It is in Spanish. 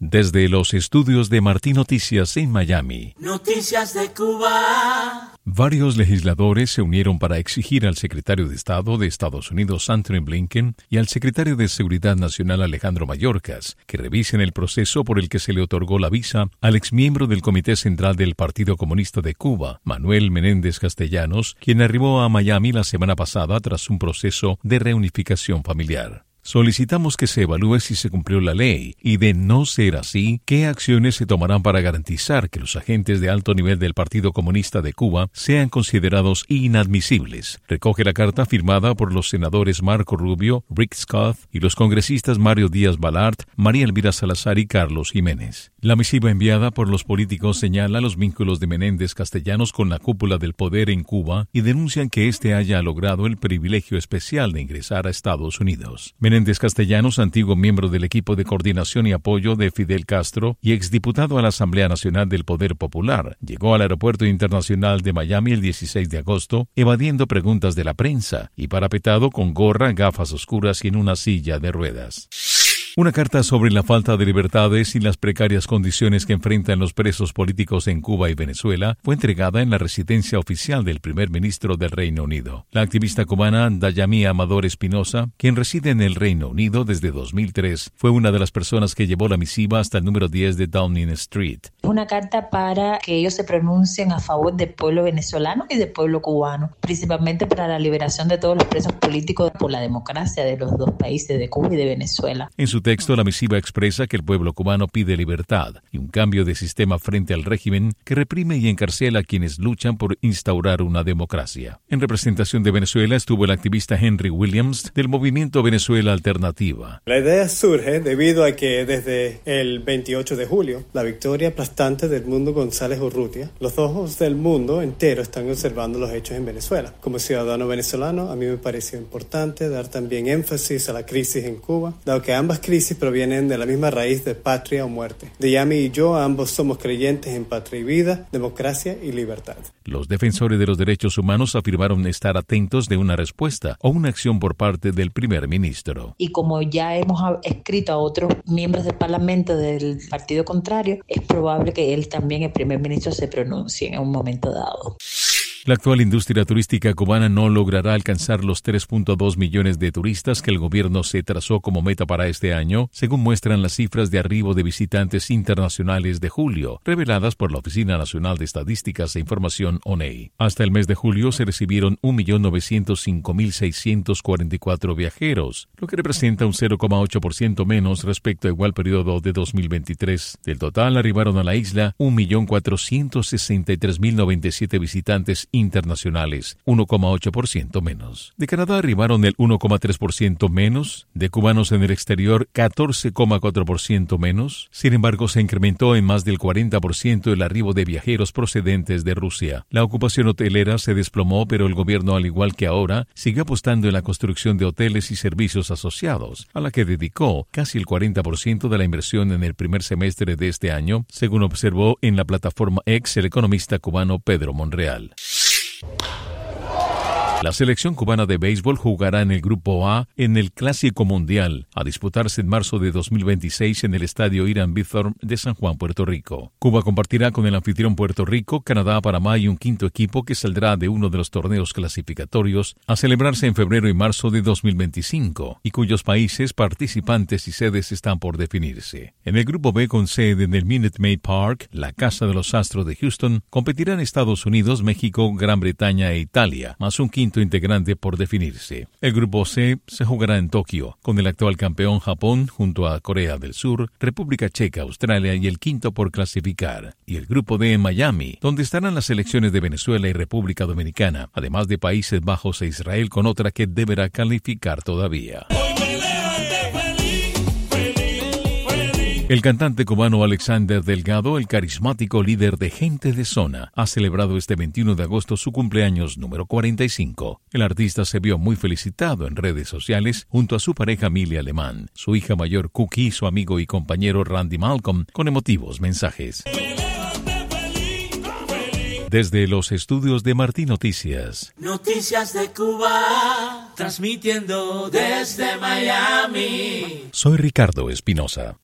Desde los estudios de Martín Noticias en Miami. Noticias de Cuba. Varios legisladores se unieron para exigir al secretario de Estado de Estados Unidos, Anthony Blinken, y al secretario de Seguridad Nacional, Alejandro Mayorkas, que revisen el proceso por el que se le otorgó la visa al exmiembro del Comité Central del Partido Comunista de Cuba, Manuel Menéndez Castellanos, quien arribó a Miami la semana pasada tras un proceso de reunificación familiar. Solicitamos que se evalúe si se cumplió la ley y, de no ser así, qué acciones se tomarán para garantizar que los agentes de alto nivel del Partido Comunista de Cuba sean considerados inadmisibles. Recoge la carta firmada por los senadores Marco Rubio, Rick Scott y los congresistas Mario Díaz Balart, María Elvira Salazar y Carlos Jiménez. La misiva enviada por los políticos señala los vínculos de Menéndez Castellanos con la cúpula del poder en Cuba y denuncian que éste haya logrado el privilegio especial de ingresar a Estados Unidos. Menéndez Castellanos, antiguo miembro del equipo de coordinación y apoyo de Fidel Castro y exdiputado a la Asamblea Nacional del Poder Popular, llegó al Aeropuerto Internacional de Miami el 16 de agosto, evadiendo preguntas de la prensa y parapetado con gorra, gafas oscuras y en una silla de ruedas. Una carta sobre la falta de libertades y las precarias condiciones que enfrentan los presos políticos en Cuba y Venezuela fue entregada en la residencia oficial del primer ministro del Reino Unido. La activista cubana Dayami Amador Espinosa, quien reside en el Reino Unido desde 2003, fue una de las personas que llevó la misiva hasta el número 10 de Downing Street. Una carta para que ellos se pronuncien a favor del pueblo venezolano y del pueblo cubano, principalmente para la liberación de todos los presos políticos por la democracia de los dos países, de Cuba y de Venezuela. En su texto, la misiva expresa que el pueblo cubano pide libertad y un cambio de sistema frente al régimen que reprime y encarcela a quienes luchan por instaurar una democracia. En representación de Venezuela estuvo el activista Henry Williams del movimiento Venezuela Alternativa. La idea surge debido a que desde el 28 de julio, la victoria aplastante del Mundo González Urrutia, los ojos del mundo entero están observando los hechos en Venezuela. Como ciudadano venezolano, a mí me pareció importante dar también énfasis a la crisis en Cuba, dado que ambas crisis provienen de la misma raíz de patria o muerte. Dayami y yo ambos somos creyentes en patria y vida, democracia y libertad. Los defensores de los derechos humanos afirmaron estar atentos de una respuesta o una acción por parte del primer ministro. Y como ya hemos escrito a otros miembros del Parlamento del partido contrario, es probable que él también, el primer ministro, se pronuncie en un momento dado. La actual industria turística cubana no logrará alcanzar los 3.2 millones de turistas que el gobierno se trazó como meta para este año, según muestran las cifras de arribo de visitantes internacionales de julio, reveladas por la Oficina Nacional de Estadísticas e Información ONEI. Hasta el mes de julio se recibieron 1.905.644 viajeros, lo que representa un 0,8% menos respecto a igual periodo de 2023. Del total arribaron a la isla 1.463.097 visitantes internacionales, 1,8% menos. De Canadá arribaron el 1,3% menos, de cubanos en el exterior 14,4% menos. Sin embargo, se incrementó en más del 40% el arribo de viajeros procedentes de Rusia. La ocupación hotelera se desplomó, pero el gobierno, al igual que ahora, sigue apostando en la construcción de hoteles y servicios asociados, a la que dedicó casi el 40% de la inversión en el primer semestre de este año, según observó en la plataforma X el economista cubano Pedro Monreal. La selección cubana de béisbol jugará en el Grupo A en el Clásico Mundial, a disputarse en marzo de 2026 en el Estadio Irán Bithorn de San Juan, Puerto Rico. Cuba compartirá con el anfitrión Puerto Rico, Canadá, Panamá y un quinto equipo que saldrá de uno de los torneos clasificatorios a celebrarse en febrero y marzo de 2025, y cuyos países, participantes y sedes están por definirse. En el Grupo B, con sede en el Minute Maid Park, la casa de los Astros de Houston, competirán Estados Unidos, México, Gran Bretaña e Italia, más un quinto integrante por definirse. El Grupo C se jugará en Tokio, con el actual campeón Japón junto a Corea del Sur, República Checa, Australia y el quinto por clasificar. Y el Grupo D en Miami, donde estarán las selecciones de Venezuela y República Dominicana, además de Países Bajos e Israel, con otra que deberá calificar todavía. El cantante cubano Alexander Delgado, el carismático líder de Gente de Zona, ha celebrado este 21 de agosto su cumpleaños número 45. El artista se vio muy felicitado en redes sociales junto a su pareja Milly Alemán, su hija mayor Cookie y su amigo y compañero Randy Malcolm, con emotivos mensajes. Desde los estudios de Martín Noticias. Noticias de Cuba, transmitiendo desde Miami. Soy Ricardo Espinosa.